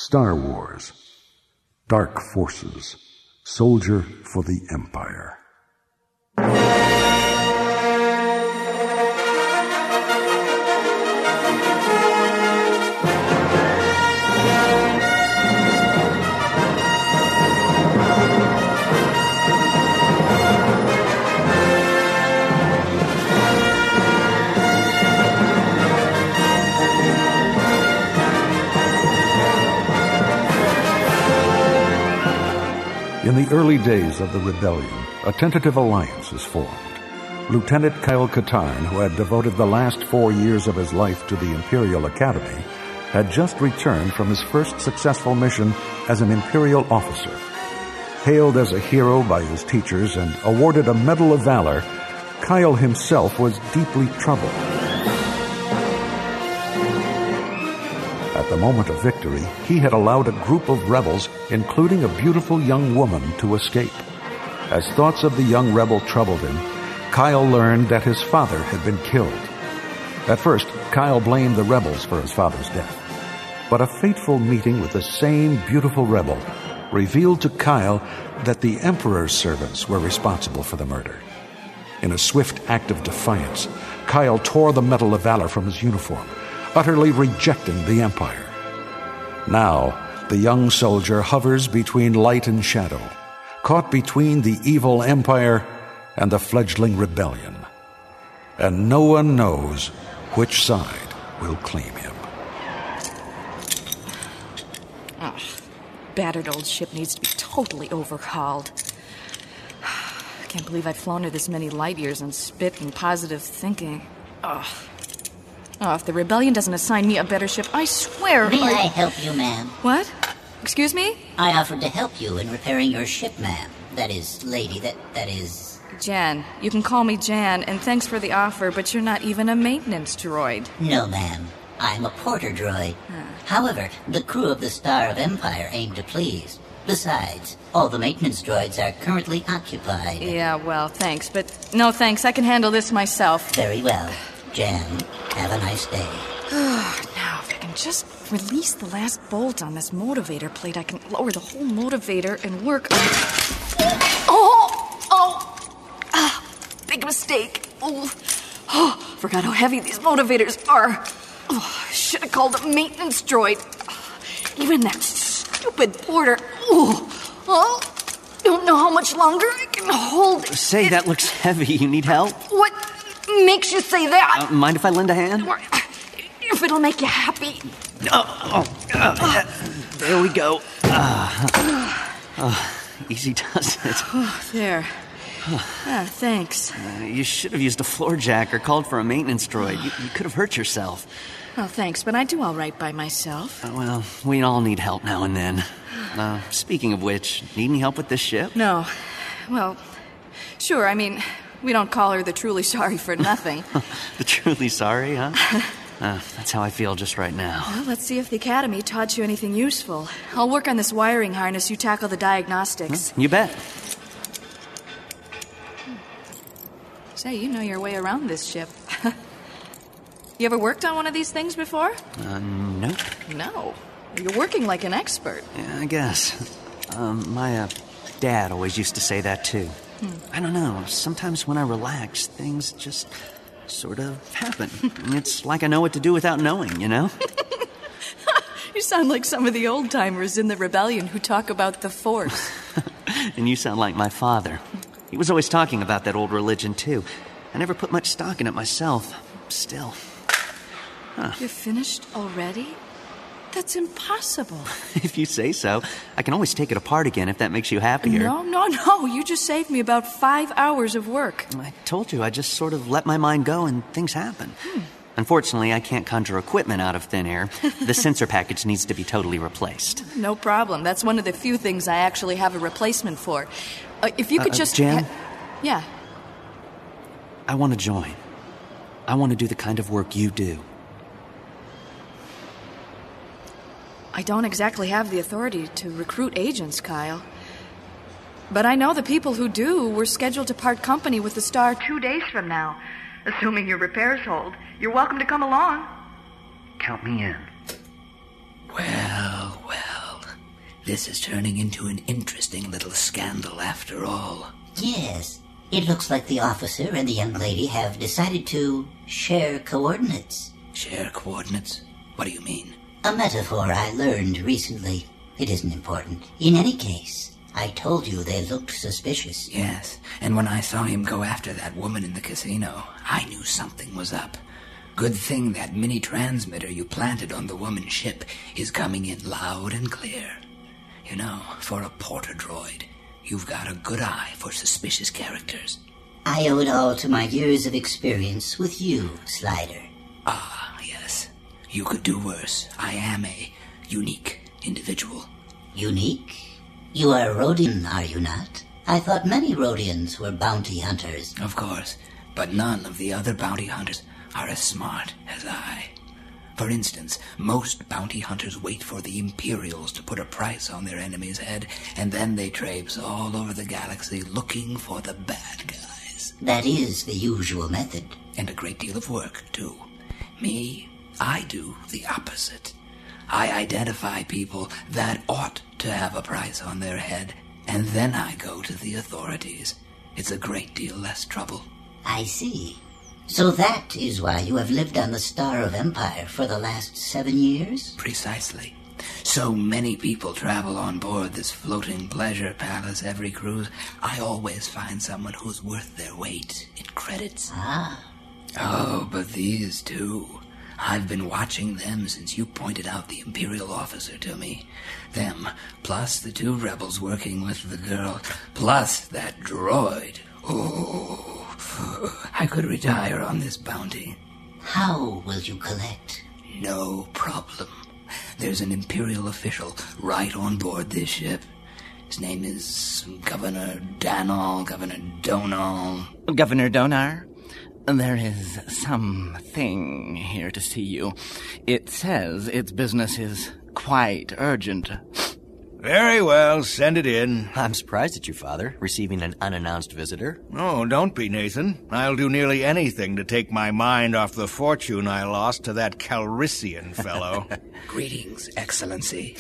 Star Wars. Dark Forces. Soldier for the Empire. In the early days of the rebellion, a tentative alliance is formed. Lieutenant Kyle Katarn, who had devoted the last 4 years of his life to the Imperial Academy, had just returned from his first successful mission as an Imperial officer. Hailed as a hero by his teachers and awarded a Medal of Valor, Kyle himself was deeply troubled. At the moment of victory, he had allowed a group of rebels, including a beautiful young woman, to escape. As thoughts of the young rebel troubled him, Kyle learned that his father had been killed. At first, Kyle blamed the rebels for his father's death. But a fateful meeting with the same beautiful rebel revealed to Kyle that the Emperor's servants were responsible for the murder. In a swift act of defiance, Kyle tore the Medal of Valor from his uniform, utterly rejecting the Empire. Now, the young soldier hovers between light and shadow, caught between the evil Empire and the fledgling rebellion. And no one knows which side will claim him. Oh, battered old ship needs to be totally overhauled. I can't believe I've flown her this many light years and spit and positive thinking. Oh, if the rebellion doesn't assign me a better ship, I swear... May I help you, ma'am? What? Excuse me? I offered to help you in repairing your ship, ma'am. That is, lady, that is... Jan. You can call me Jan, and thanks for the offer, but you're not even a maintenance droid. No, ma'am. I'm a porter droid. However, the crew of the Star of Empire aim to please. Besides, all the maintenance droids are currently occupied. Yeah, well, thanks, but no thanks. I can handle this myself. Very well. Jan, have a nice day. Now, if I can just release the last bolt on this motivator plate, I can lower the whole motivator and work on... Big mistake. Forgot how heavy these motivators are. I should have called a maintenance droid. Even that stupid porter. Don't know how much longer I can hold it. Say, that looks heavy. You need help? What makes you say that? Mind if I lend a hand? If it'll make you happy. There we go. Easy does it. There. Thanks. You should have used a floor jack or called for a maintenance droid. You could have hurt yourself. Well, thanks, but I do all right by myself. Well, we all need help now and then. Speaking of which, need any help with this ship? No. Well, sure, I mean, we don't call her the Truly Sorry for nothing. The Truly Sorry, huh? That's how I feel just right now. Well, let's see if the Academy taught you anything useful. I'll work on this wiring harness. You tackle the diagnostics. You bet. Say, you know your way around this ship. You ever worked on one of these things before? Nope. No. You're working like an expert. Yeah, I guess. My dad always used to say that, too. I don't know. Sometimes when I relax, things just sort of happen. It's like I know what to do without knowing, you know? You sound like some of the old-timers in the rebellion who talk about the Force. And you sound like my father. He was always talking about that old religion, too. I never put much stock in it myself. Still. You're finished already? That's impossible. If you say so. I can always take it apart again if that makes you happier. No. You just saved me about 5 hours of work. I told you, I just sort of let my mind go and things happen. Unfortunately, I can't conjure equipment out of thin air. The sensor package needs to be totally replaced. No problem. That's one of the few things I actually have a replacement for. If you could just... Jan? Yeah. I want to join. I want to do the kind of work you do. I don't exactly have the authority to recruit agents, Kyle. But I know the people who do were scheduled to part company with the Star 2 days from now. Assuming your repairs hold, you're welcome to come along. Count me in. Well. This is turning into an interesting little scandal after all. Yes. It looks like the officer and the young lady have decided to share coordinates. Share coordinates? What do you mean? A metaphor I learned recently. It isn't important. In any case, I told you they looked suspicious. Yes, and when I saw him go after that woman in the casino, I knew something was up. Good thing that mini-transmitter you planted on the woman's ship is coming in loud and clear. You know, for a porter droid, you've got a good eye for suspicious characters. I owe it all to my years of experience with you, Slider. Ah, yes. You could do worse. I am a unique individual. Unique? You are a Rhodian, are you not? I thought many Rhodians were bounty hunters. Of course, but none of the other bounty hunters are as smart as I. For instance, most bounty hunters wait for the Imperials to put a price on their enemy's head, and then they traipse all over the galaxy looking for the bad guys. That is the usual method. And a great deal of work, too. Me, I do the opposite. I identify people that ought to have a price on their head, and then I go to the authorities. It's a great deal less trouble. I see. So that is why you have lived on the Star of Empire for the last 7 years? Precisely. So many people travel on board this floating pleasure palace every cruise, I always find someone who's worth their weight in credits. Ah. Oh, but these two. I've been watching them since you pointed out the Imperial officer to me. Them, plus the 2 rebels working with the girl, plus that droid. Oh, I could retire on this bounty. How will you collect? No problem. There's an Imperial official right on board this ship. His name is Governor Donal. Governor Donar? There is something here to see you. It says its business is quite urgent. Very well, send it in. I'm surprised at you, Father, receiving an unannounced visitor. Oh, don't be, Nathan. I'll do nearly anything to take my mind off the fortune I lost to that Calrissian fellow. Greetings, Excellency.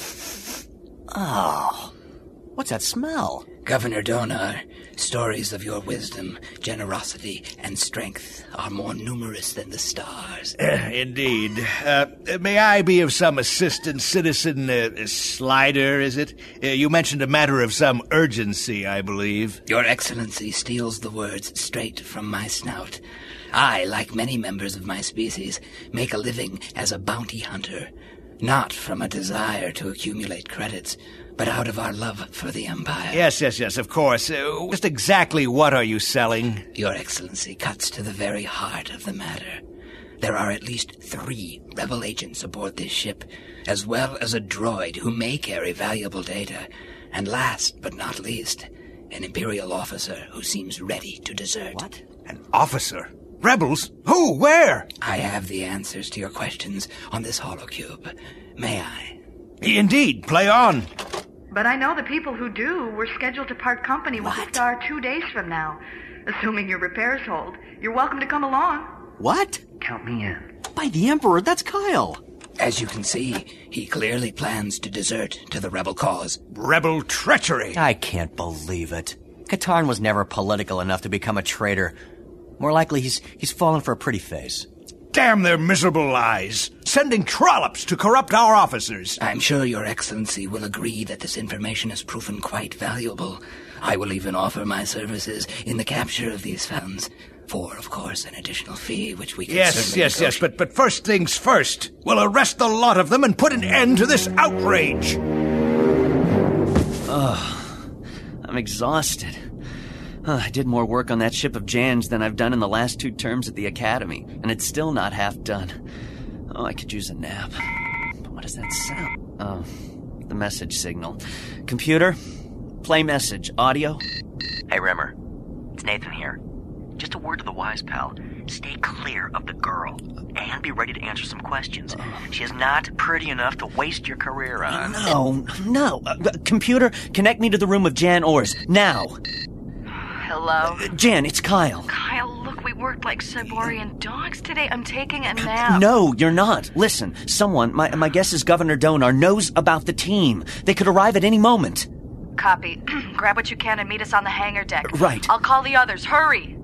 Oh, what's that smell? Governor Donar, stories of your wisdom, generosity, and strength are more numerous than the stars. Indeed. May I be of some assistance, Citizen Slider, is it? You mentioned a matter of some urgency, I believe. Your Excellency steals the words straight from my snout. I, like many members of my species, make a living as a bounty hunter, not from a desire to accumulate credits, but out of our love for the Empire. Yes, of course. Just exactly what are you selling? Your Excellency cuts to the very heart of the matter. There are at least 3 rebel agents aboard this ship, as well as a droid who may carry valuable data. And last but not least, an Imperial officer who seems ready to desert. What? An officer? Rebels? Who? Where? I have the answers to your questions on this holocube. May I? Indeed, play on. But I know the people who do were scheduled to part company with the Star 2 days from now. Assuming your repairs hold, you're welcome to come along. What? Count me in. By the Emperor, that's Kyle. As you can see, he clearly plans to desert to the rebel cause. Rebel treachery. I can't believe it. Katarn was never political enough to become a traitor. More likely, he's fallen for a pretty face. Damn their miserable lies. Sending trollops to corrupt our officers. I'm sure your Excellency will agree that this information has proven quite valuable. I will even offer my services in the capture of these founds. For, of course, an additional fee, which we can Yes, but first things first. We'll arrest the lot of them and put an end to this outrage. I'm exhausted. I did more work on that ship of Jan's than I've done in the last 2 terms at the Academy, and it's still not half done. Oh, I could use a nap. But what does that sound? Oh, the message signal. Computer, play message. Audio. Hey, Rimmer. It's Nathan here. Just a word to the wise pal. Stay clear of the girl, and be ready to answer some questions. She is not pretty enough to waste your career on. No. Computer, connect me to the room of Jan Ors, now. Hello? Jan, it's Kyle. Kyle, look, we worked like Cyborian dogs today. I'm taking a nap. No, you're not. Listen, someone, my guess is Governor Donar, knows about the team. They could arrive at any moment. Copy. Grab what you can and meet us on the hangar deck. Right. I'll call the others. Hurry!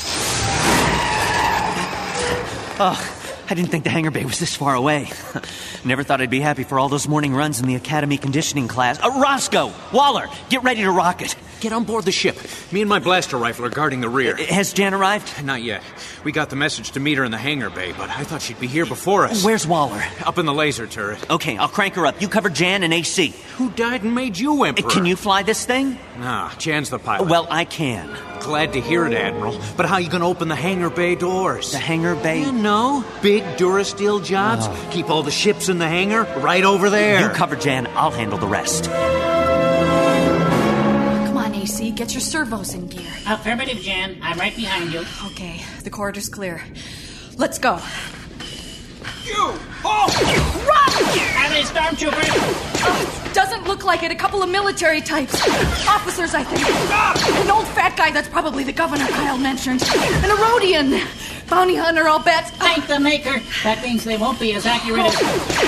Oh, I didn't think the hangar bay was this far away. Never thought I'd be happy for all those morning runs in the Academy conditioning class. Roscoe! Waller! Get ready to rock it. Get on board the ship. Me and my blaster rifle are guarding the rear. Has Jan arrived? Not yet. We got the message to meet her in the hangar bay, but I thought she'd be here before us. Where's Waller? Up in the laser turret. Okay, I'll crank her up. You cover Jan and AC. Who died and made you Emperor? Can you fly this thing? Nah, Jan's the pilot. Well, I can. Glad to hear it, Admiral. But how you gonna open the hangar bay doors? The hangar bay? You know, big Durasteel jobs. Keep all the ships in the hangar right over there. You cover Jan, I'll handle the rest. Come on, AC, get your servos in gear. Affirmative, Jan. I'm right behind you. Okay, the corridor's clear. Let's go. You! Oh! Are they stormtroopers? Doesn't look like it. A couple of military types. Officers, I think. An old fat guy that's probably the governor Kyle mentioned. An Erodian. Bounty hunter, I'll bet. Thank the maker. That means they won't be as accurate as...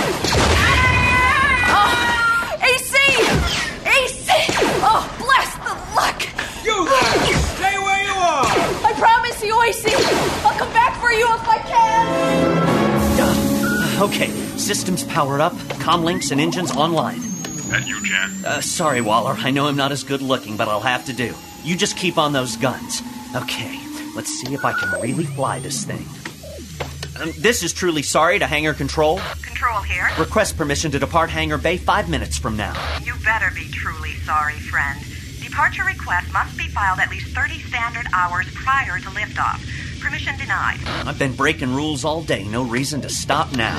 AC! AC! Oh, bless the luck! You there! Stay where you are! I promise you, AC! I'll come back for you if I can! Okay, systems powered up, comm links and engines online. That you, Jan? Sorry, Waller. I know I'm not as good looking, but I'll have to do. You just keep on those guns. Okay, let's see if I can really fly this thing. This is Truly Sorry to Hangar Control. Control here. Request permission to depart Hangar Bay 5 minutes from now. You better be truly sorry, friend. Departure request must be filed at least 30 standard hours prior to liftoff. Permission denied. I've been breaking rules all day. No reason to stop now.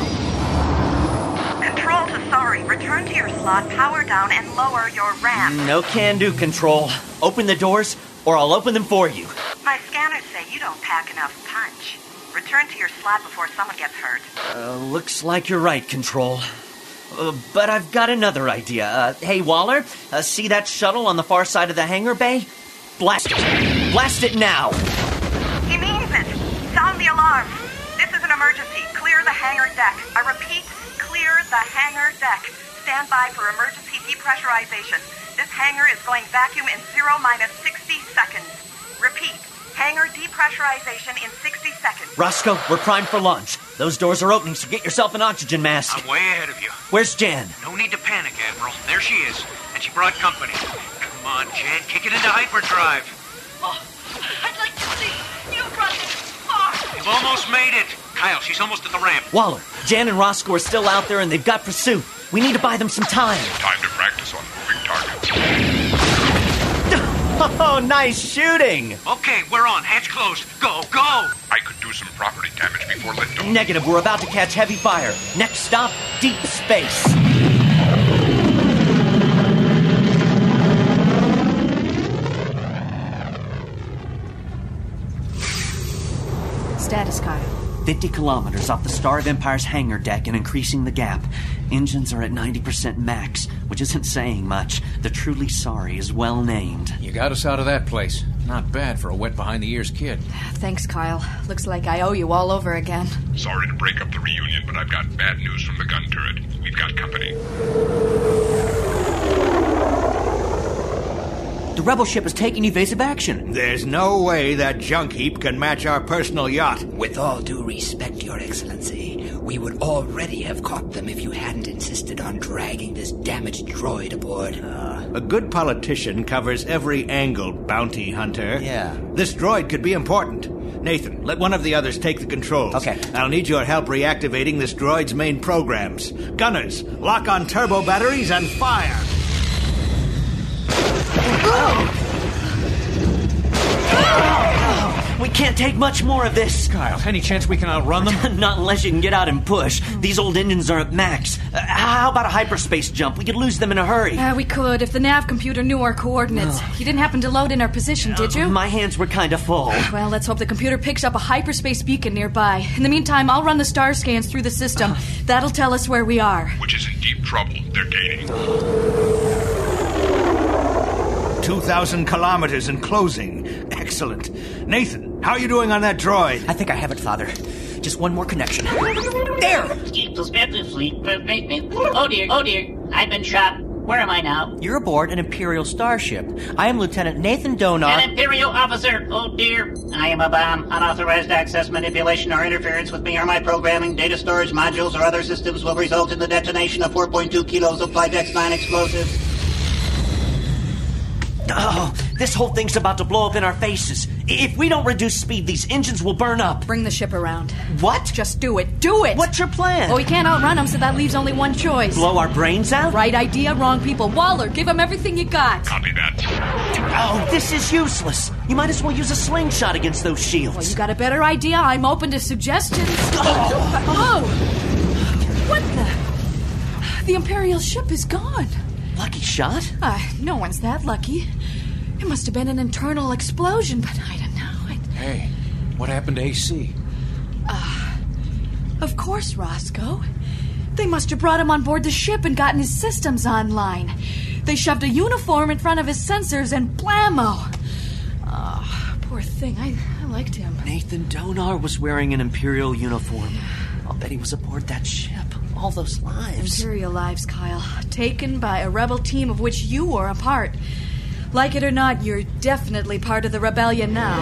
Control to Sorry. Return to your slot, power down, and lower your ramp. No can do, Control. Open the doors, or I'll open them for you. My scanners say you don't pack enough punch. Return to your slot before someone gets hurt. Looks like you're right, Control. But I've got another idea. Hey, Waller, see that shuttle on the far side of the hangar bay? Blast it. Blast it now. He means it. Sound the alarm. This is an emergency. Clear the hangar deck. I repeat, clear the hangar deck. Stand by for emergency depressurization. This hangar is going vacuum in 0-60 seconds. Repeat, hangar depressurization in 60 seconds. Roscoe, we're primed for launch. Those doors are opening, so get yourself an oxygen mask. I'm way ahead of you. Where's Jan? No need to panic, Admiral. There she is. And she brought company. Come on, Jan. Kick it into hyperdrive. Oh, I'd like to see you run this far. You've almost made it. Kyle, she's almost at the ramp. Waller, Jan and Roscoe are still out there and they've got pursuit. We need to buy them some time. Time to practice on moving targets. Oh, nice shooting. Okay, we're on. Hatch closed. Go, go. I could do some property damage before liftoff. Negative. We're about to catch heavy fire. Next stop, deep space. Status, Kyle. 50 kilometers off the Star of Empire's hangar deck and increasing the gap. Engines are at 90% max, which isn't saying much. The Truly Sorry is well named. You got us out of that place. Not bad for a wet behind-the-ears kid. Thanks, Kyle. Looks like I owe you all over again. Sorry to break up the reunion, but I've got bad news from the gun turret. We've got company. The rebel ship is taking evasive action. There's no way that junk heap can match our personal yacht. With all due respect, Your Excellency, we would already have caught them if you hadn't insisted on dragging this damaged droid aboard. A good politician covers every angle, bounty hunter. Yeah. This droid could be important. Nathan, let one of the others take the controls. Okay. I'll need your help reactivating this droid's main programs. Gunners, lock on turbo batteries and fire! We can't take much more of this. Kyle, any chance we can outrun them? Not unless you can get out and push. These old engines are at max. How about a hyperspace jump? We could lose them in a hurry. We could if the nav computer knew our coordinates. You didn't happen to load in our position, did you? My hands were kind of full. Well, let's hope the computer picks up a hyperspace beacon nearby. In the meantime, I'll run the star scans through the system. That'll tell us where we are. Which is in deep trouble. They're gaining. 2,000 kilometers and closing. Excellent. Nathan, How are you doing on that droid? I think I have it, Father. Just one more connection. There! Oh dear, I've been shot. Where am I now? You're aboard an Imperial starship. I am Lieutenant Nathan Donar. An Imperial officer! Oh dear. I am a bomb. Unauthorized access, manipulation, or interference with me or my programming, data storage modules, or other systems will result in the detonation of 4.2 kilos of Flight X9 explosives. Oh, this whole thing's about to blow up in our faces. If we don't reduce speed, these engines will burn up. Bring the ship around. What? Just do it. Do it! What's your plan? Well, we can't outrun them, so that leaves only one choice. Blow our brains out? Right idea, wrong people. Waller, give them everything you got. Copy that. Oh, this is useless. You might as well use a slingshot against those shields. Well, you got a better idea? I'm open to suggestions. Oh! What the? The Imperial ship is gone. Lucky shot? No one's that lucky. It must have been an internal explosion, but I don't know. Hey, what happened to AC? Of course, Roscoe. They must have brought him on board the ship and gotten his systems online. They shoved a uniform in front of his sensors and blammo! Oh, poor thing. I liked him. Nathan Donar was wearing an Imperial uniform. I'll bet he was aboard that ship. All those lives. Imperial lives, Kyle. Taken by a rebel team of which you were a part. Like it or not, you're definitely part of the rebellion now.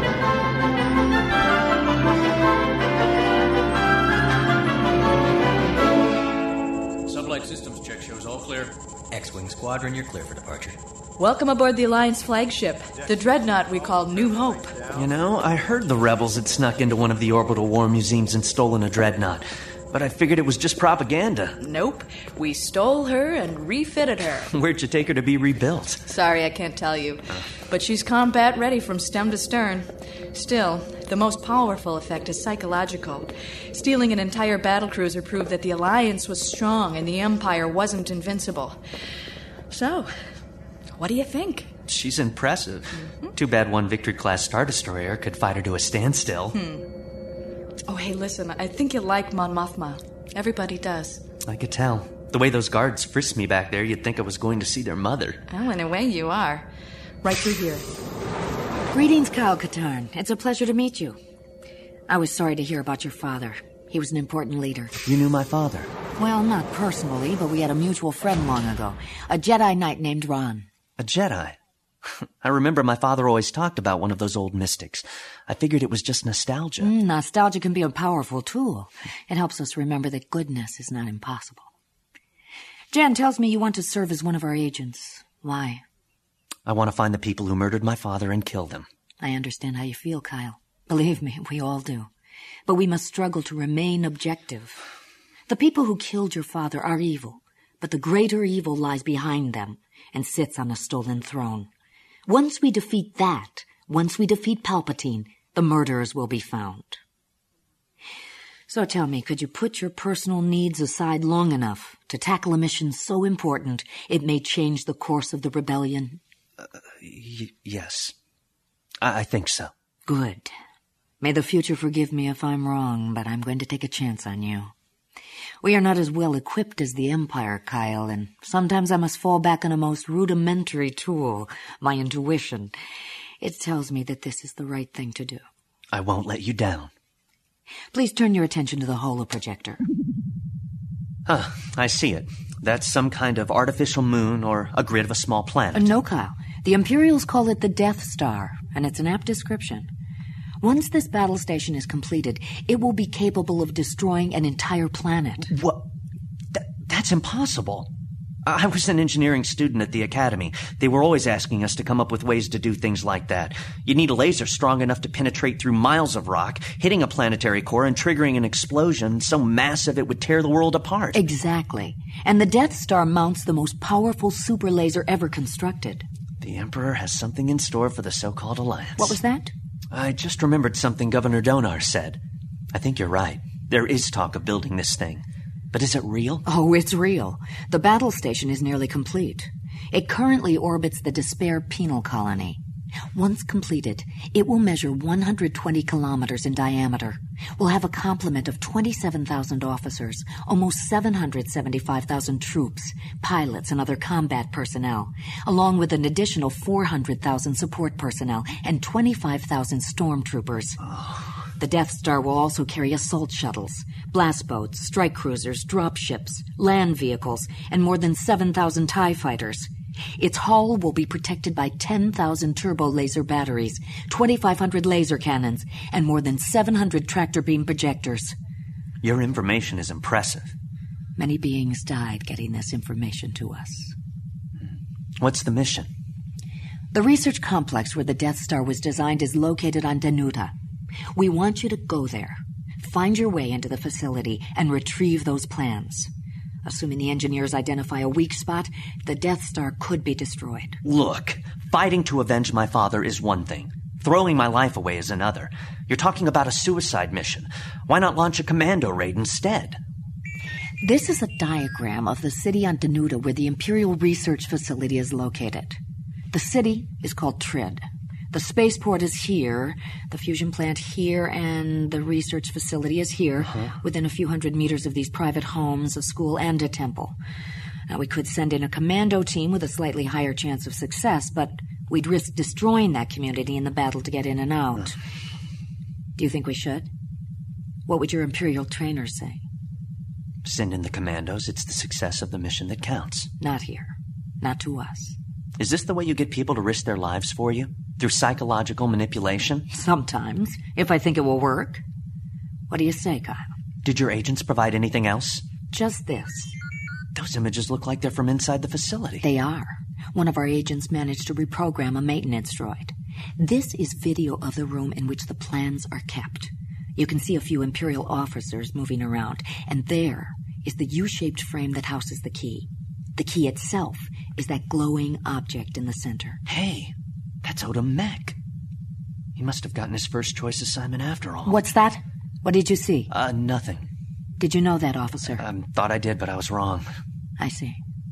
Sublight systems check shows all clear. X-Wing Squadron, you're clear for departure. Welcome aboard the Alliance flagship, the dreadnought we call New Hope. You know, I heard the rebels had snuck into one of the orbital war museums and stolen a dreadnought. But I figured it was just propaganda. Nope. We stole her and refitted her. Where'd you take her to be rebuilt? Sorry, I can't tell you. But she's combat ready from stem to stern. Still, the most powerful effect is psychological. Stealing an entire battlecruiser proved that the Alliance was strong and the Empire wasn't invincible. So, what do you think? She's impressive. Too bad one Victory-class Star Destroyer could fight her to a standstill. Oh, hey, listen, I think you like Mon Mothma. Everybody does. I could tell. The way those guards frisked me back there, you'd think I was going to see their mother. Well, in a way, you are. Right through here. Greetings, Kyle Katarn. It's a pleasure to meet you. I was sorry to hear about your father. He was an important leader. You knew my father? Well, not personally, but we had a mutual friend long ago. A Jedi Knight named Ron. A Jedi? I remember my father always talked about one of those old mystics. I figured it was just nostalgia. Nostalgia can be a powerful tool. It helps us remember that goodness is not impossible. Jan tells me you want to serve as one of our agents. Why? I want to find the people who murdered my father and kill them. I understand how you feel, Kyle. Believe me, we all do. But we must struggle to remain objective. The people who killed your father are evil, but the greater evil lies behind them and sits on a stolen throne. Once we defeat that, once we defeat Palpatine, the murderers will be found. So tell me, could you put your personal needs aside long enough to tackle a mission so important it may change the course of the rebellion? Yes. I think so. Good. May the future forgive me if I'm wrong, but I'm going to take a chance on you. We are not as well equipped as the Empire, Kyle, and sometimes I must fall back on a most rudimentary tool, my intuition. It tells me that this is the right thing to do. I won't let you down. Please turn your attention to the holoprojector. I see it. That's some kind of artificial moon or a grid of a small planet. No, Kyle. The Imperials call it the Death Star, and it's an apt description. Once this battle station is completed, it will be capable of destroying an entire planet. What? That's impossible. I was an engineering student at the academy. They were always asking us to come up with ways to do things like that. You need a laser strong enough to penetrate through miles of rock, hitting a planetary core and triggering an explosion so massive it would tear the world apart. Exactly. And the Death Star mounts the most powerful super laser ever constructed. The Emperor has something in store for the so-called Alliance. What was that? I just remembered something Governor Donar said. I think you're right. There is talk of building this thing. But is it real? Oh, it's real. The battle station is nearly complete. It currently orbits the Despair penal colony. Once completed, it will measure 120 kilometers in diameter. We'll have a complement of 27,000 officers, almost 775,000 troops, pilots, and other combat personnel, along with an additional 400,000 support personnel and 25,000 stormtroopers. The Death Star will also carry assault shuttles, blast boats, strike cruisers, dropships, land vehicles, and more than 7,000 TIE fighters. Its hull will be protected by 10,000 turbo laser batteries, 2,500 laser cannons, and more than 700 tractor beam projectors. Your information is impressive. Many beings died getting this information to us. What's the mission? The research complex where the Death Star was designed is located on Danuta. We want you to go there, find your way into the facility, and retrieve those plans. Assuming the engineers identify a weak spot, the Death Star could be destroyed. Look, fighting to avenge my father is one thing. Throwing my life away is another. You're talking about a suicide mission. Why not launch a commando raid instead? This is a diagram of the city on Danuta where the Imperial Research Facility is located. The city is called Trid. The spaceport is here, the fusion plant here, and the research facility is here, within a few hundred meters of these private homes, a school, and a temple. Now, we could send in a commando team with a slightly higher chance of success, but we'd risk destroying that community in the battle to get in and out. Do you think we should? What would your Imperial trainers say? Send in the commandos. It's the success of the mission that counts. Not here. Not to us. Is this the way you get people to risk their lives for you? Through psychological manipulation? Sometimes, if I think it will work. What do you say, Kyle? Did your agents provide anything else? Just this. Those images look like they're from inside the facility. They are. One of our agents managed to reprogram a maintenance droid. This is video of the room in which the plans are kept. You can see a few Imperial officers moving around, and there is the U-shaped frame that houses the key. The key itself is that glowing object in the center. Hey, that's Odom Mech. He must have gotten his first choice assignment after all. What's that? What did you see? Nothing. Did you know that, officer? Thought I did, but I was wrong. I see.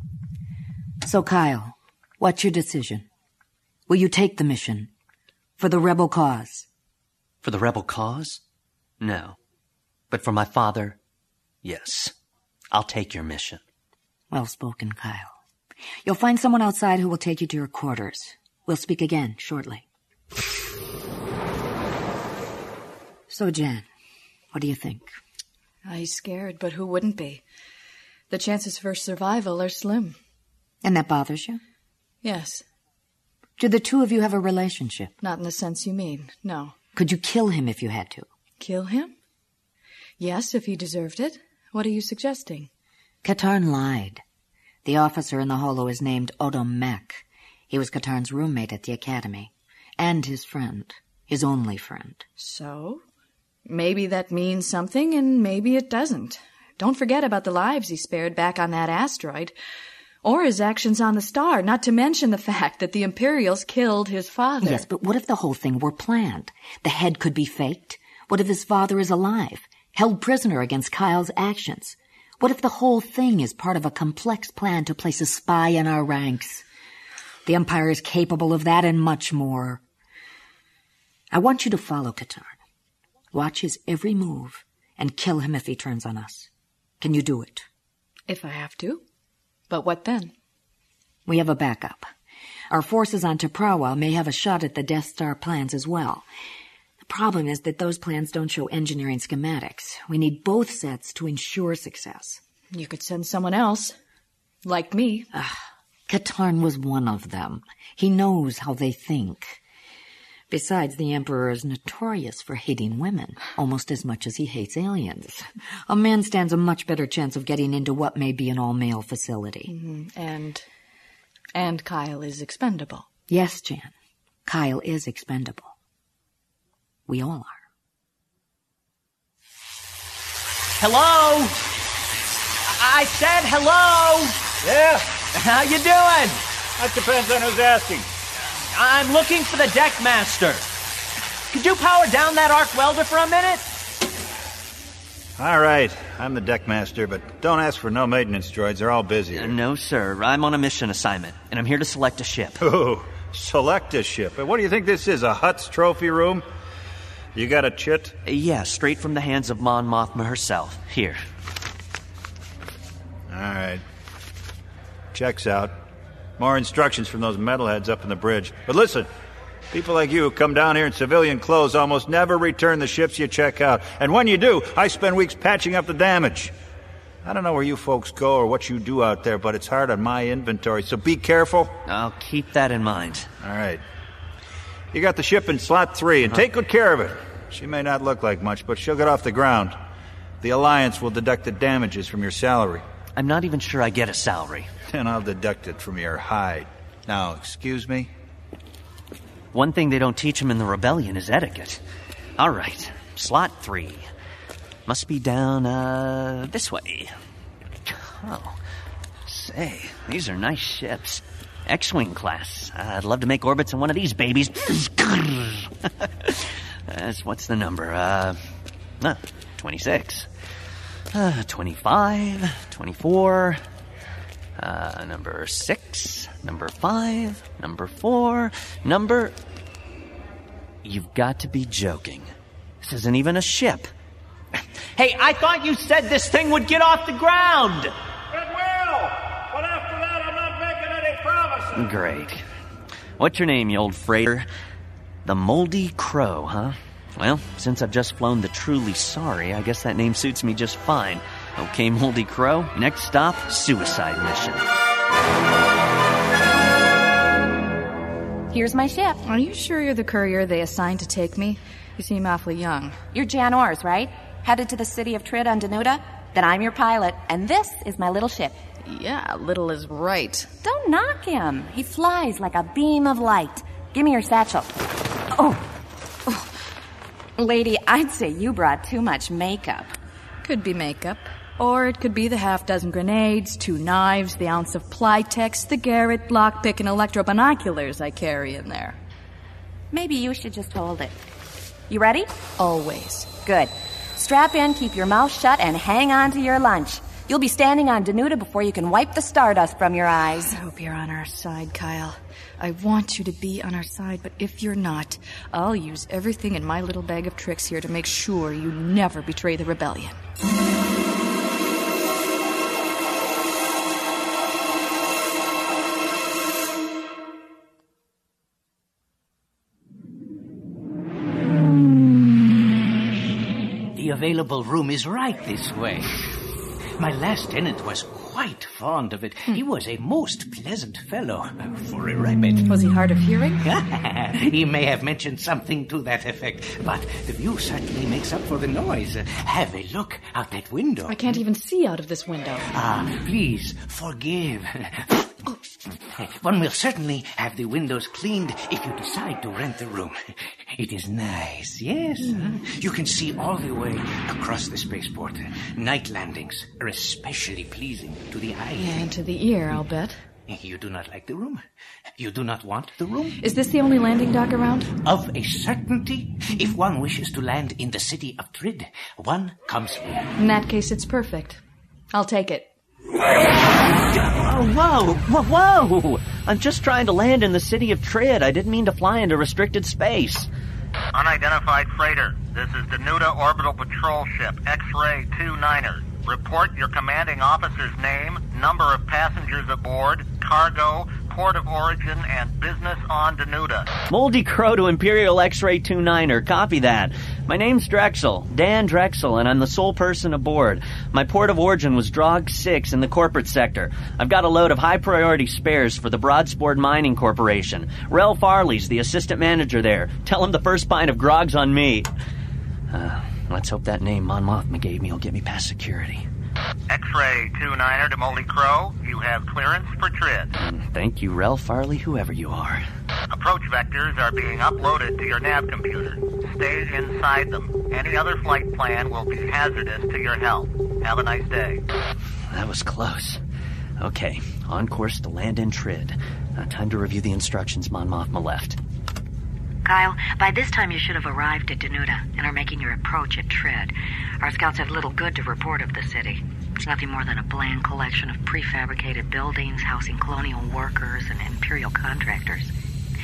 So, Kyle, what's your decision? Will you take the mission? For the rebel cause? For the rebel cause? No. But for my father, yes. I'll take your mission. Well spoken, Kyle. You'll find someone outside who will take you to your quarters. We'll speak again shortly. So, Jan, what do you think? I'm scared, but who wouldn't be? The chances for survival are slim. And that bothers you? Yes. Do the two of you have a relationship? Not in the sense you mean, no. Could you kill him if you had to? Kill him? Yes, if he deserved it. What are you suggesting? Katarn lied. The officer in the holo is named Odom Mech. He was Katarn's roommate at the academy. And his friend. His only friend. So? Maybe that means something, and maybe it doesn't. Don't forget about the lives he spared back on that asteroid. Or his actions on the star, not to mention the fact that the Imperials killed his father. Yes, but what if the whole thing were planned? The head could be faked. What if his father is alive, held prisoner against Kyle's actions? What if the whole thing is part of a complex plan to place a spy in our ranks? The Empire is capable of that and much more. I want you to follow Katarn. Watch his every move and kill him if he turns on us. Can you do it? If I have to. But what then? We have a backup. Our forces on T'Prawa may have a shot at the Death Star plans as well. The problem is that those plans don't show engineering schematics. We need both sets to ensure success. You could send someone else. Like me. Katarn was one of them. He knows how they think. Besides, the Emperor is notorious for hating women, almost as much as he hates aliens. A man stands a much better chance of getting into what may be an all-male facility. Mm-hmm. And Kyle is expendable. Yes, Jan. Kyle is expendable. We all are. Hello? I said hello! Yeah? How you doing? That depends on who's asking. I'm looking for the deck master. Could you power down that arc welder for a minute? All right, I'm the deck master, but don't ask for no maintenance droids. They're all busy. No, sir. I'm on a mission assignment, and I'm here to select a ship. Oh, Select a ship. What do you think this is, a Hutt's trophy room? You got a chit? Yeah, straight from the hands of Mon Mothma herself. Here. All right. Checks out. More instructions from those metalheads up in the bridge. But listen, people like you who come down here in civilian clothes almost never return the ships you check out. And when you do, I spend weeks patching up the damage. I don't know where you folks go or what you do out there, but it's hard on my inventory, so be careful. I'll keep that in mind. All right. You got the ship in slot 3, and take good care of it. She may not look like much, but she'll get off the ground. The Alliance will deduct the damages from your salary. I'm not even sure I get a salary. Then I'll deduct it from your hide. Now, excuse me? One thing they don't teach them in the rebellion is etiquette. All right, slot 3. Must be down, this way. Oh, say, these are nice ships. X-Wing class. I'd love to make orbits in one of these babies. What's the number? 26. 25, 24, number 6, number 5, number 4, number... You've got to be joking. This isn't even a ship. Hey, I thought you said this thing would get off the ground! It will! But after that, I'm not making any promises. Great. What's your name, you old freighter? The Moldy Crow, huh? Well, since I've just flown the Truly Sorry, I guess that name suits me just fine. Okay, Moldy Crow, next stop, suicide mission. Here's my ship. Are you sure you're the courier they assigned to take me? You seem awfully young. You're Jan Ors, right? Headed to the city of Trid on Danuta? Then I'm your pilot, and this is my little ship. Yeah, little is right. Don't knock him. He flies like a beam of light. Give me your satchel. Oh. Lady, I'd say you brought too much makeup. Could be makeup. Or it could be the half-dozen grenades, 2 knives, the ounce of Plytex, the Garrett, lockpick, and electro-binoculars I carry in there. Maybe you should just hold it. You ready? Always. Good. Strap in, keep your mouth shut, and hang on to your lunch. You'll be standing on Danuta before you can wipe the stardust from your eyes. I hope you're on our side, Kyle. I want you to be on our side, but if you're not, I'll use everything in my little bag of tricks here to make sure you never betray the rebellion. The available room is right this way. My last tenant was quite fond of it. He was a most pleasant fellow for a rabbit. Was he hard of hearing? He may have mentioned something to that effect, but the view certainly makes up for the noise. Have a look out that window. I can't even see out of this window. Please forgive. One will certainly have the windows cleaned if you decide to rent the room. It is nice, yes? You can see all the way across the spaceport. Night landings are especially pleasing to the eye. Yeah, and to the ear, I'll bet. You do not like the room? You do not want the room? Is this the only landing dock around? Of a certainty. If one wishes to land in the city of Trid, one comes here. In that case, it's perfect. I'll take it. Whoa! I'm just trying to land in the city of Trid. I didn't mean to fly into restricted space. Unidentified freighter. This is Danuta Orbital Patrol Ship, X-Ray 29er. Report your commanding officer's name, number of passengers aboard, cargo, port of origin, and business on Danuta. Moldy Crow to Imperial X-Ray 29er. Copy that. My name's Drexel, Dan Drexel, and I'm the sole person aboard. My port of origin was Drog 6 in the corporate sector. I've got a load of high-priority spares for the Broadsport Mining Corporation. Rel Farley's the assistant manager there. Tell him the first pint of grog's on me. Let's hope that name Mon Mothma gave me will get me past security. X-Ray 29er to Moldy Crow. You have clearance for Trid. Thank you, Rel Farley, whoever you are. Approach vectors are being uploaded to your nav computer. Stay inside them. Any other flight plan will be hazardous to your health. Have a nice day. That was close. Okay, on course to land in Trid. Time to review the instructions Mon Mothma left. Kyle, by this time you should have arrived at Danuta and are making your approach at Trid. Our scouts have little good to report of the city. It's nothing more than a bland collection of prefabricated buildings housing colonial workers and imperial contractors.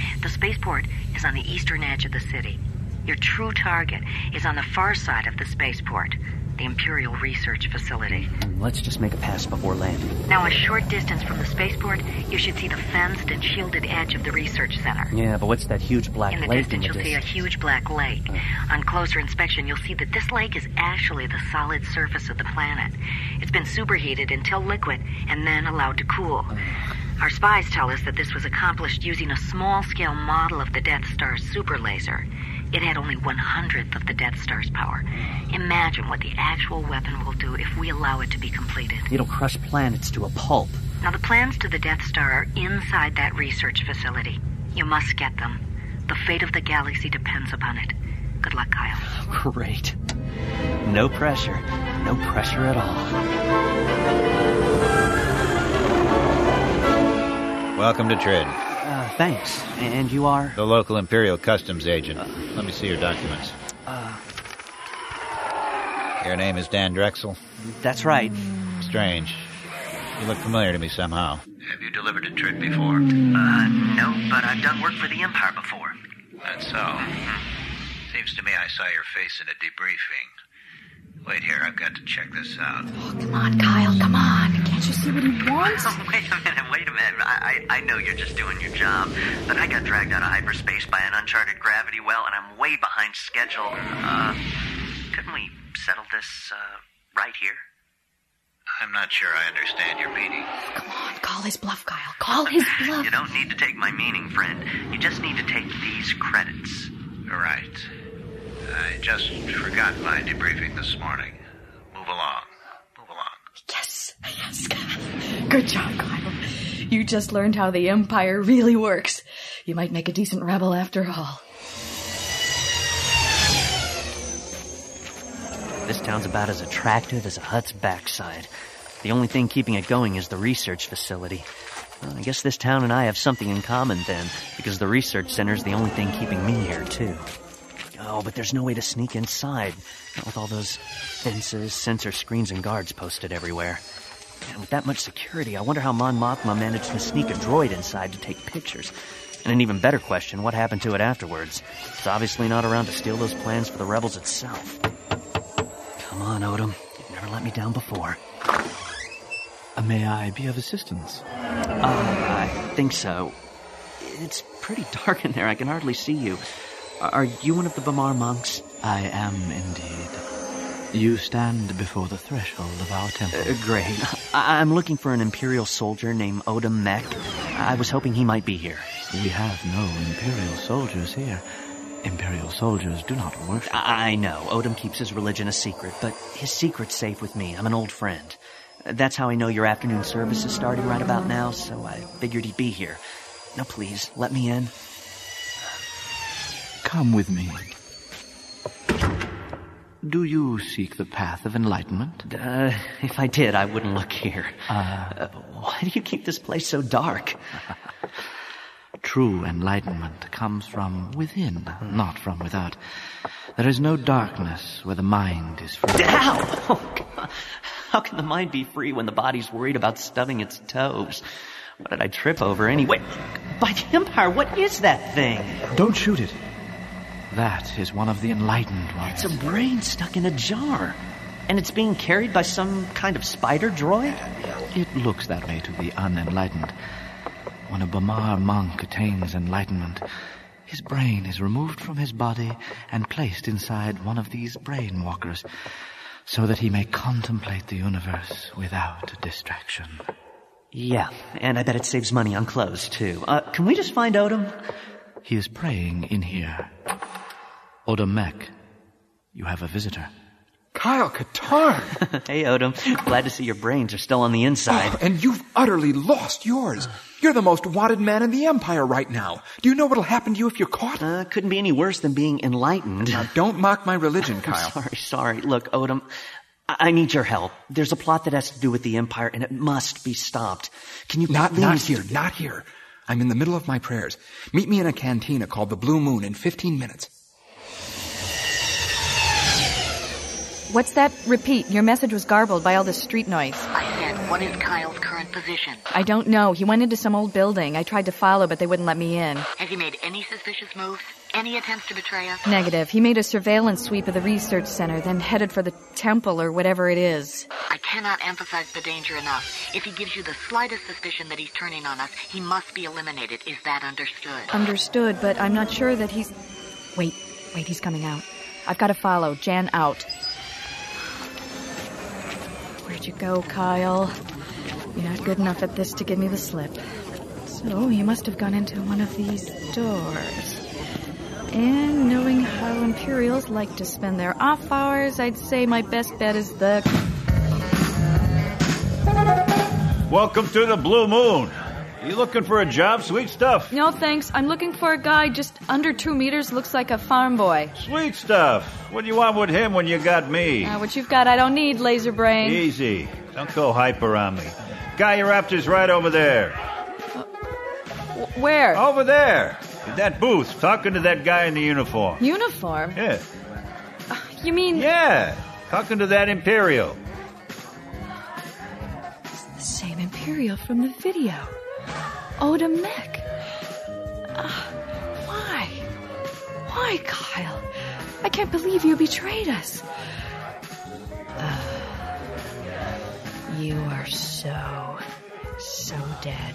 The spaceport is on the eastern edge of the city. Your true target is on the far side of the spaceport, the Imperial Research Facility. Let's just make a pass before landing. Now, a short distance from the spaceport, you should see the fenced and shielded edge of the research center. Yeah, but what's that huge black In the lake distance, you'll see a huge black lake. On closer inspection, you'll see that this lake is actually the solid surface of the planet. It's been superheated until liquid and then allowed to cool. Our spies tell us that this was accomplished using a small-scale model of the Death Star's super laser. It had only 1/100th of the Death Star's power. Imagine what the actual weapon will do if we allow it to be completed. It'll crush planets to a pulp. Now, the plans to the Death Star are inside that research facility. You must get them. The fate of the galaxy depends upon it. Good luck, Kyle. Great. No pressure. No pressure at all. Welcome to Trid. Thanks. And you are? The local Imperial Customs agent. Let me see your documents. Your name is Dan Drexel? That's right. Strange. You look familiar to me somehow. Have you delivered to Trid before? No, but I've done work for the Empire before. That's so. Seems to me I saw your face in a debriefing. Wait here, I've got to check this out. Oh, come on, Kyle, come on. Can't you see what he wants? Wait a minute. I know you're just doing your job, but I got dragged out of hyperspace by an uncharted gravity well, and I'm way behind schedule. Couldn't we settle this, right here? I'm not sure I understand your meaning. Come on, call his bluff, Kyle. Call his bluff. You don't need to take my meaning, friend. You just need to take these credits. Right. I just forgot my debriefing this morning. Move along. Yes. Good job, Kyle. You just learned how the Empire really works. You might make a decent rebel after all. This town's about as attractive as a hut's backside. The only thing keeping it going is the research facility. Well, I guess this town and I have something in common then, because the research center's the only thing keeping me here, too. Oh, but there's no way to sneak inside, not with all those fences, sensor screens, and guards posted everywhere. And with that much security, I wonder how Mon Mothma managed to sneak a droid inside to take pictures. And an even better question, what happened to it afterwards? It's obviously not around to steal those plans for the rebels itself. Come on, Odom. You've never let me down before. May I be of assistance? I think so. It's pretty dark in there. I can hardly see you. Are you one of the Bamar monks? I am indeed. You stand before the threshold of our temple. Great. I'm looking for an Imperial soldier named Odom Mek. I was hoping he might be here. We have no Imperial soldiers here. Imperial soldiers do not worship. I know. Odom keeps his religion a secret, but his secret's safe with me. I'm an old friend. That's how I know your afternoon service is starting right about now, so I figured he'd be here. Now, please, let me in. Come with me. Do you seek the path of enlightenment? If I did, I wouldn't look here. Why do you keep this place so dark? True enlightenment comes from within, not from without. There is no darkness where the mind is free. Ow! Oh, God. How can the mind be free when the body's worried about stubbing its toes? What did I trip over anyway? By the Empire, what is that thing? Don't shoot it. That is one of the enlightened ones. It's a brain stuck in a jar. And it's being carried by some kind of spider droid? It looks that way to the unenlightened. When a Bamar monk attains enlightenment, his brain is removed from his body and placed inside one of these brain walkers, so that he may contemplate the universe without distraction. Yeah, and I bet it saves money on clothes, too. Can we just find Odom? He is praying in here. Odom Mek, you have a visitor. Kyle Katarn! Hey, Odom. Glad to see your brains are still on the inside. Oh, and you've utterly lost yours. You're the most wanted man in the Empire right now. Do you know what'll happen to you if you're caught? Couldn't be any worse than being enlightened. Now, don't mock my religion, Kyle. Sorry. Look, Odom, I need your help. There's a plot that has to do with the Empire, and it must be stopped. Can you Not here. I'm in the middle of my prayers. Meet me in a cantina called the Blue Moon in 15 minutes. What's that? Repeat. Your message was garbled by all this street noise. I said, what is Kyle's current position? I don't know. He went into some old building. I tried to follow, but they wouldn't let me in. Has he made any suspicious moves? Any attempts to betray us? Negative. He made a surveillance sweep of the research center, then headed for the temple or whatever it is. I cannot emphasize the danger enough. If he gives you the slightest suspicion that he's turning on us, he must be eliminated. Is that understood? Understood, but I'm not sure that he's... Wait, he's coming out. I've got to follow. Jan out. Where'd you go, Kyle? You're not good enough at this to give me the slip. So you must have gone into one of these doors. And knowing how Imperials like to spend their off hours, I'd say my best bet is the... Welcome to the Blue Moon. You looking for a job? Sweet stuff. No, thanks. I'm looking for a guy just under 2 meters, looks like a farm boy. Sweet stuff. What do you want with him when you got me? What you've got, I don't need, laser brain. Easy. Don't go hyper on me. Guy you're after's right over there. Where? Over there. In that booth, talking to that guy in the uniform. Uniform? Yeah. You mean... Yeah. Talking to that Imperial. It's the same Imperial from the video. Oda Mech. Why? Why, Kyle? I can't believe you betrayed us. You are so dead.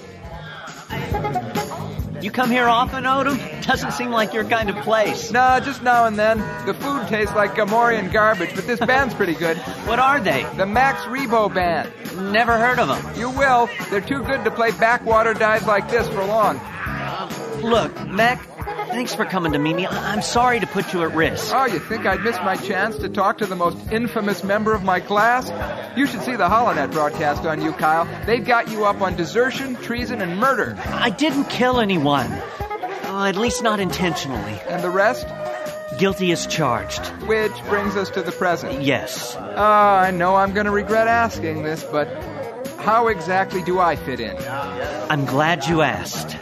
You come here often, Odom? Doesn't seem like your kind of place. Nah, just now and then. The food tastes like Gamorrean garbage, but this band's pretty good. What are they? The Max Rebo Band. Never heard of them. You will. They're too good to play backwater dives like this for long. Look, Mac, thanks for coming to meet me. I'm sorry to put you at risk. Oh, you think I'd miss my chance to talk to the most infamous member of my class? You should see the Holonet broadcast on you, Kyle. They've got you up on desertion, treason, and murder. I didn't kill anyone. At least not intentionally. And the rest? Guilty as charged. Which brings us to the present. Yes. I know I'm going to regret asking this, but how exactly do I fit in? I'm glad you asked.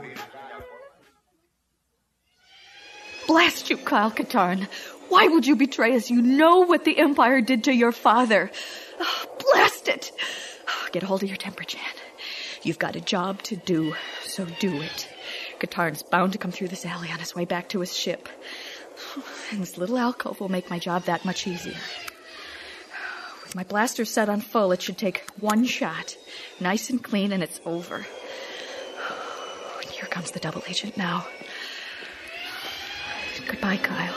Blast you, Kyle Katarn. Why would you betray us? You know what the Empire did to your father. Blast it. Get a hold of your temper, Jan. You've got a job to do, so do it. Katarn's bound to come through this alley on his way back to his ship. And this little alcove will make my job that much easier. With my blaster set on full, it should take one shot. Nice and clean, and it's over. And here comes the double agent now. Goodbye, Kyle.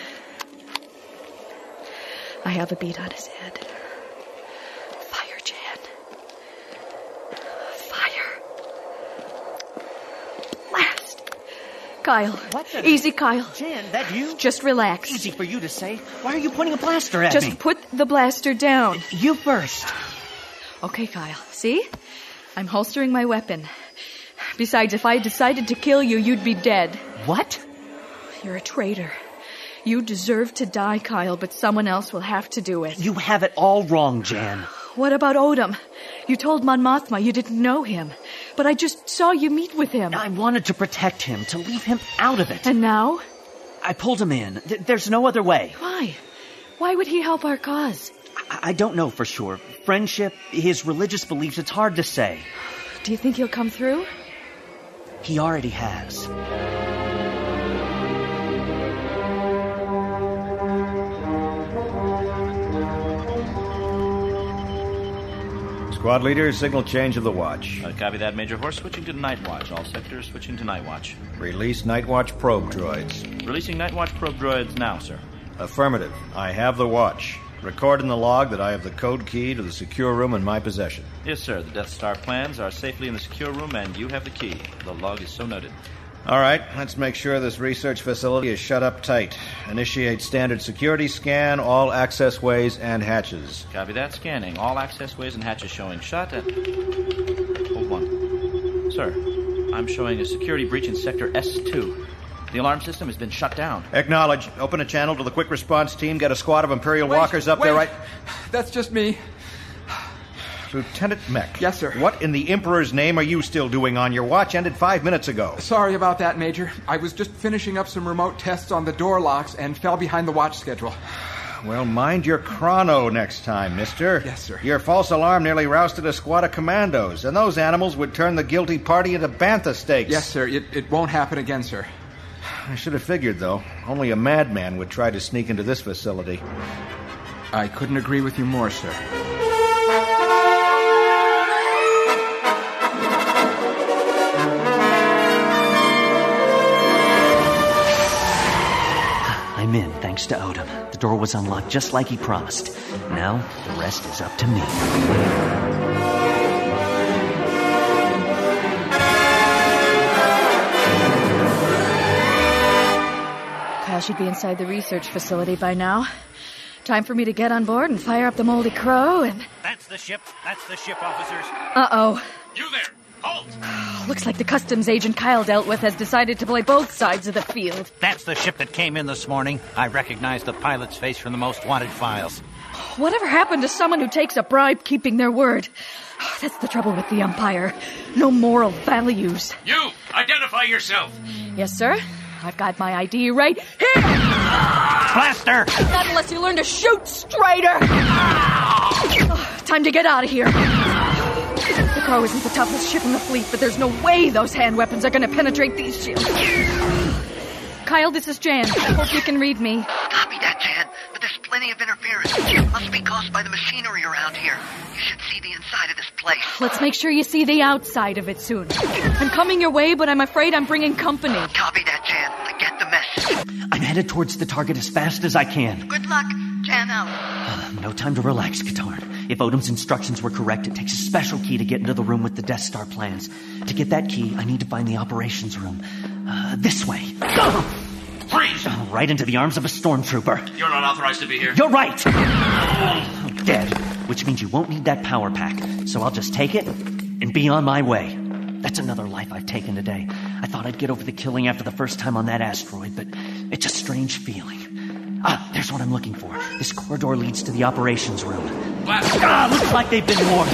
I have a bead on his head. Fire, Jan. Fire. Blast. Kyle. What the... Easy, Kyle. Jan, that you? Just relax. Easy for you to say. Why are you pointing a blaster at me? Just put the blaster down. You first. Okay, Kyle. See? I'm holstering my weapon. Besides, if I decided to kill you, you'd be dead. What? You're a traitor. You deserve to die, Kyle, but someone else will have to do it. You have it all wrong, Jan. What about Odom? You told Mon Mothma you didn't know him, but I just saw you meet with him. I wanted to protect him, to leave him out of it. And now? I pulled him in. There's no other way. Why? Why would he help our cause? I don't know for sure. Friendship, his religious beliefs, it's hard to say. Do you think he'll come through? He already has. Squad leader, signal change of the watch. Copy that, Major Horse. Switching to Night Watch. All sectors switching to Night Watch. Release Night Watch probe droids. Releasing Night Watch probe droids now, sir. Affirmative. I have the watch. Record in the log that I have the code key to the secure room in my possession. Yes, sir. The Death Star plans are safely in the secure room, and you have the key. The log is so noted. All right, let's make sure this research facility is shut up tight. Initiate standard security scan, all access ways and hatches. Copy that. Scanning. All access ways and hatches showing shut. Hold on. Sir, I'm showing a security breach in Sector S2. The alarm system has been shut down. Acknowledge. Open a channel to the quick response team. Get a squad of Imperial walkers up there right... That's just me. Lieutenant Mech. Yes, sir. What in the Emperor's name are you still doing on your watch? Ended 5 minutes ago. Sorry about that, Major. I was just finishing up some remote tests on the door locks and fell behind the watch schedule. Well, mind your chrono next time, mister. Yes, sir. Your false alarm nearly rousted a squad of commandos, and those animals would turn the guilty party into bantha steaks. Yes, sir. It won't happen again, sir. I should have figured, though. Only a madman would try to sneak into this facility. I couldn't agree with you more, sir. I'm in, thanks to Odom. The door was unlocked just like he promised. Now, the rest is up to me. Kyle should be inside the research facility by now. Time for me to get on board and fire up the Moldy Crow and... That's the ship, officers. Uh-oh. You there! Halt! Looks like the customs agent Kyle dealt with has decided to play both sides of the field. That's the ship that came in this morning. I recognize the pilot's face from the most wanted files. Whatever happened to someone who takes a bribe keeping their word? That's the trouble with the Empire. No moral values. You! Identify yourself! Yes, sir. I've got my ID right here! Blaster! Not unless you learn to shoot, Strider! Time to get out of here. The Crow isn't the toughest ship in the fleet, but there's no way those hand weapons are going to penetrate these shields. Kyle, this is Jan. I hope you can read me. Copy that, Jan, but there's plenty of interference. It must be caused by the machinery around here. You should see the inside of this place. Let's make sure you see the outside of it soon. I'm coming your way, but I'm afraid I'm bringing company. Copy that, Jan. I get the message. I'm headed towards the target as fast as I can. Good luck. Jan out. No time to relax, Katarn. If Odom's instructions were correct, it takes a special key to get into the room with the Death Star plans. To get that key, I need to find the operations room. This way. Freeze! Right into the arms of a stormtrooper. You're not authorized to be here. You're right! I'm dead, which means you won't need that power pack. So I'll just take it and be on my way. That's another life I've taken today. I thought I'd get over the killing after the first time on that asteroid, but it's a strange feeling. There's what I'm looking for. This corridor leads to the operations room. Looks like they've been warned.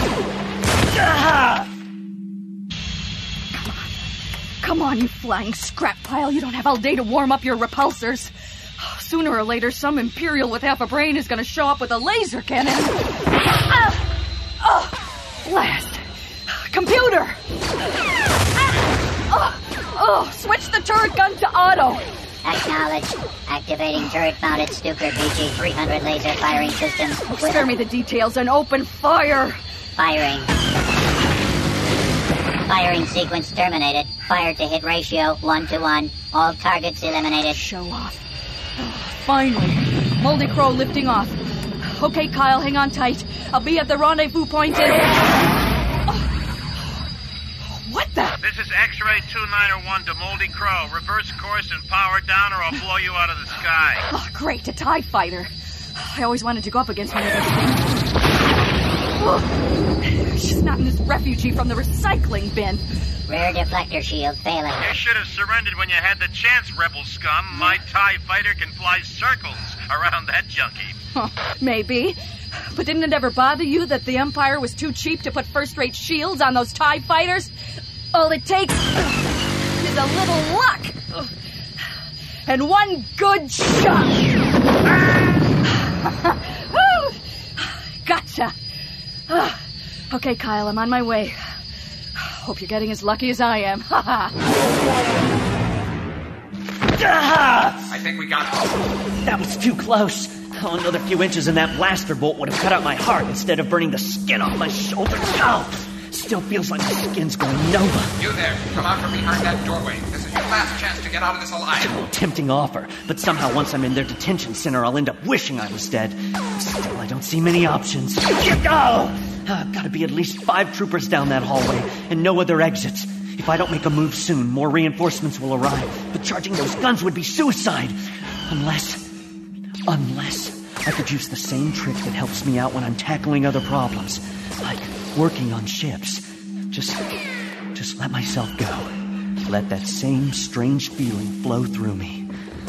Come on, you flying scrap pile. You don't have all day to warm up your repulsors. Sooner or later, some Imperial with half a brain is going to show up with a laser cannon. Blast. Computer! Switch the turret gun to auto. Acknowledged. Activating turret-mounted Stuker BG-300 laser firing system. Spare me the details and open fire. Firing. Firing sequence terminated. Fire to hit ratio 1-to-1. All targets eliminated. Show off. Finally. Moldy Crow lifting off. Okay, Kyle, hang on tight. I'll be at the rendezvous point in... What the? This is X-Ray 291 to Moldy Crow. Reverse course and power down or I'll blow you out of the sky. Oh, great, a TIE fighter. I always wanted to go up against one of those things. She's not in this refugee from the recycling bin. Rear deflector shield failing. You should have surrendered when you had the chance, rebel scum. My TIE fighter can fly circles around that junkie. Maybe. But didn't it ever bother you that the Empire was too cheap to put first-rate shields on those TIE fighters? All it takes is a little luck. And one good shot. Gotcha. Okay, Kyle, I'm on my way. Hope you're getting as lucky as I am. I think we got it. That was too close. Another few inches and that blaster bolt would have cut out my heart instead of burning the skin off my shoulder. Still feels like my skin's going nova. You there, come out from behind that doorway. This is your last chance to get out of this alive. Tempting offer, but somehow once I'm in their detention center, I'll end up wishing I was dead. Still, I don't see many options. Gotta be at least 5 troopers down that hallway, and no other exits. If I don't make a move soon, more reinforcements will arrive. But charging those guns would be suicide. Unless I could use the same trick that helps me out when I'm tackling other problems. Like working on ships. Just let myself go. Let that same strange feeling flow through me.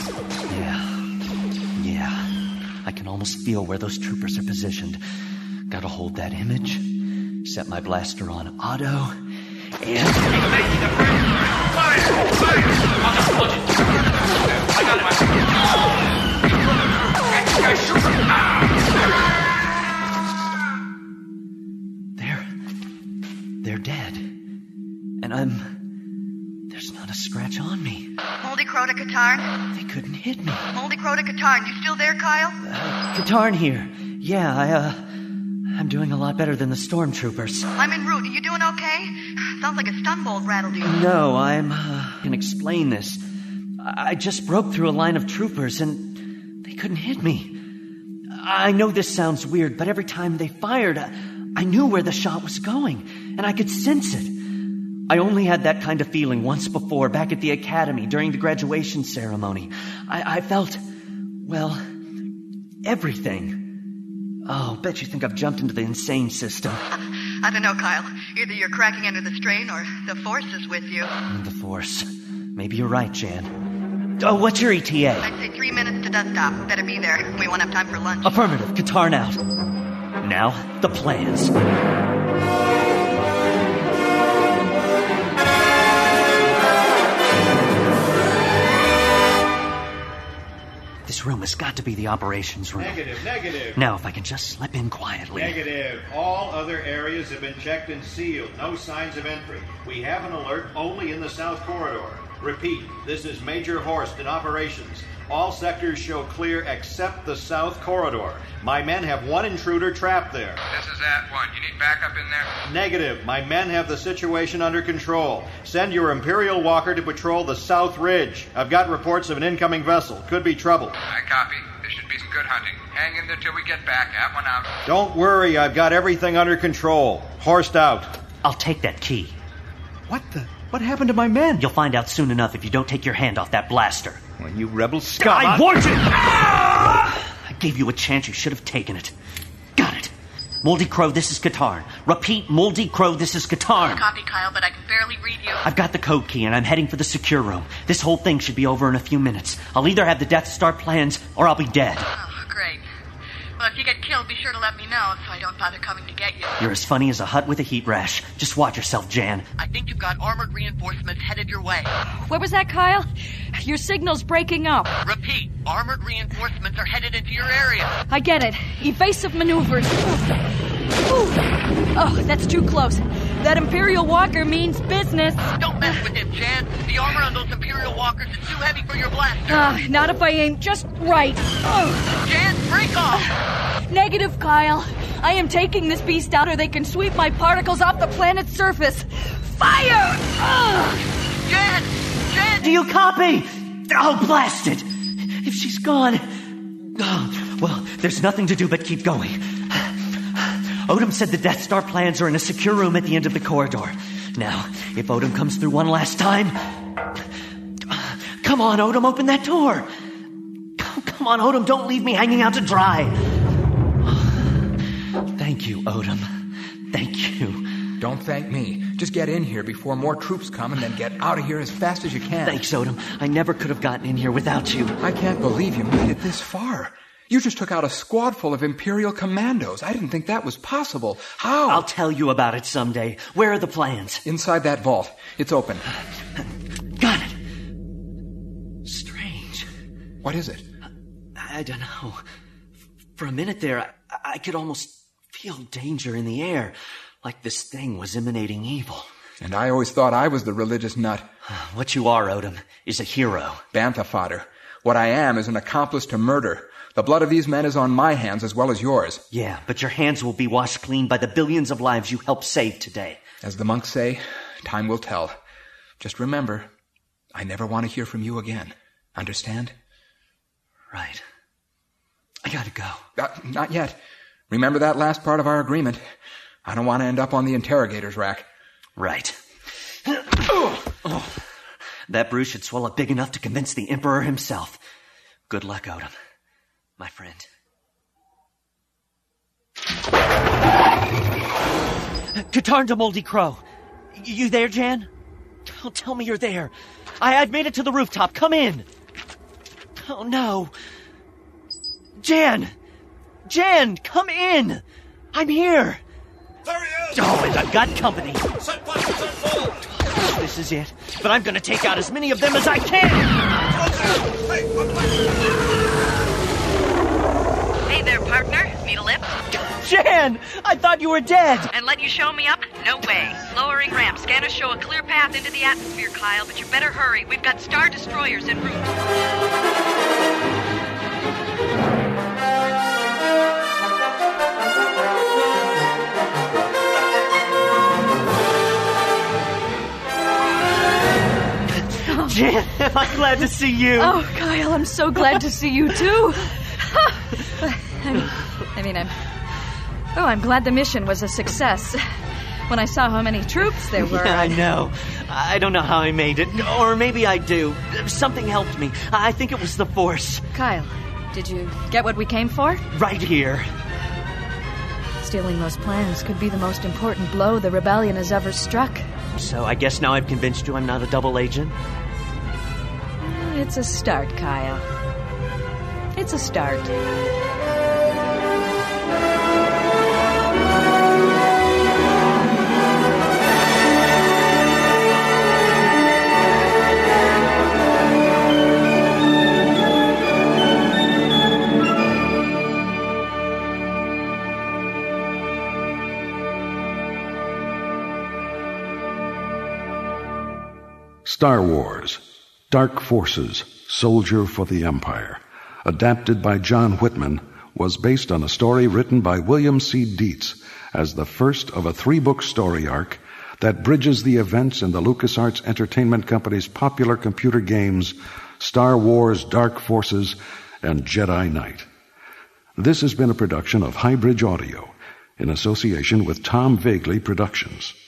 Yeah. I can almost feel where those troopers are positioned. Gotta hold that image, set my blaster on auto, and... Fire! They're dead. And there's not a scratch on me. Moldy Crow to Katarn? They couldn't hit me. Moldy Crow to Katarn, you still there, Kyle? Katarn here. Yeah, I'm doing a lot better than the stormtroopers. I'm en route. Are you doing okay? Sounds like a stun bolt rattled you. No, I can explain this. I just broke through a line of troopers and they couldn't hit me. I know this sounds weird, but every time they fired, I knew where the shot was going, and I could sense it. I only had that kind of feeling once before, back at the academy during the graduation ceremony. I felt, well, everything. Oh, bet you think I've jumped into the insane system. I don't know, Kyle. Either you're cracking under the strain or the Force is with you. The Force. Maybe you're right, Jan. Oh, what's your ETA? I'd say 3 minutes to dust stop. Better be there. We won't have time for lunch. Affirmative. Katarn out. Now, the plans. This room has got to be the operations room. Negative. Now, if I can just slip in quietly. Negative. All other areas have been checked and sealed. No signs of entry. We have an alert only in the south corridor. Repeat, this is Major Horst in operations. All sectors show clear except the south corridor. My men have one intruder trapped there. This is @1. You need backup in there? Negative. My men have the situation under control. Send your Imperial Walker to patrol the South Ridge. I've got reports of an incoming vessel. Could be trouble. I copy. There should be some good hunting. Hang in there till we get back. @1 out. Don't worry. I've got everything under control. Horst out. I'll take that key. What happened to my men? You'll find out soon enough if you don't take your hand off that blaster. Well, you rebel scum. I warned you! I gave you a chance. You should have taken it. Got it. Moldy Crow, this is Katarn. Repeat, Moldy Crow, this is Katarn. Copy, Kyle, but I can barely read you. I've got the code key, and I'm heading for the secure room. This whole thing should be over in a few minutes. I'll either have the Death Star plans, or I'll be dead. Oh, great. Well, if you get killed, be sure to let me know so I don't bother coming to get you. You're as funny as a hut with a heat rash. Just watch yourself, Jan. I think you've got armored reinforcements headed your way. What was that, Kyle? Your signal's breaking up. Repeat, armored reinforcements are headed into your area. I get it. Evasive maneuvers. Ooh. Oh, that's too close. That Imperial Walker means business. Don't mess with him, Jan. The armor on those Imperial Walkers is too heavy for your blaster. Not if I aim just right. Jan, break off! Negative, Kyle. I am taking this beast out or they can sweep my particles off the planet's surface. Fire! Jan! Do you copy? Oh, blast it! If she's gone... Oh, well, there's nothing to do but keep going. Odom said the Death Star plans are in a secure room at the end of the corridor. Now, if Odom comes through one last time... Come on, Odom, open that door! Come on, Odom, don't leave me hanging out to dry! Thank you, Odom. Thank you. Don't thank me. Just get in here before more troops come and then get out of here as fast as you can. Thanks, Odom. I never could have gotten in here without you. I can't believe you made it this far. You just took out a squad full of Imperial commandos. I didn't think that was possible. How? I'll tell you about it someday. Where are the plans? Inside that vault. It's open. Got it. Strange. What is it? I don't know. For a minute there, I could almost feel danger in the air, like this thing was emanating evil. And I always thought I was the religious nut. What you are, Odom, is a hero. Bantha fodder. What I am is an accomplice to murder. The blood of these men is on my hands as well as yours. Yeah, but your hands will be washed clean by the billions of lives you helped save today. As the monks say, time will tell. Just remember, I never want to hear from you again. Understand? Right. I gotta go. Not yet. Remember that last part of our agreement. I don't want to end up on the interrogator's rack. Right. That bruise should swell up big enough to convince the Emperor himself. Good luck, Odom, my friend. Katarn to Moldy Crow. You there, Jan? Oh, tell me you're there. I've made it to the rooftop. Come in. Oh, no. Jan! Jan, come in! I'm here! There he is! Oh, and I've got company. Set blaster, set full! This is it. But I'm gonna take out as many of them as I can! Hey, there, partner. Need a lift? Jan! I thought you were dead! And let you show me up? No way. Lowering ramp. Scanners show a clear path into the atmosphere, Kyle, but you better hurry. We've got Star Destroyers en route. Jan, I'm glad to see you. Oh, Kyle, I'm so glad to see you, too. I'm glad the mission was a success. When I saw how many troops there were... Yeah, I know. I don't know how I made it. Or maybe I do. Something helped me. I think it was the Force. Kyle, did you get what we came for? Right here. Stealing those plans could be the most important blow the rebellion has ever struck. So I guess now I've convinced you I'm not a double agent? It's a start, Kyle. It's a start. Star Wars, Dark Forces, Soldier for the Empire, adapted by John Whitman, was based on a story written by William C. Dietz as the first of a 3-book story arc that bridges the events in the LucasArts Entertainment Company's popular computer games Star Wars, Dark Forces, and Jedi Knight. This has been a production of Highbridge Audio in association with Tom Vagley Productions.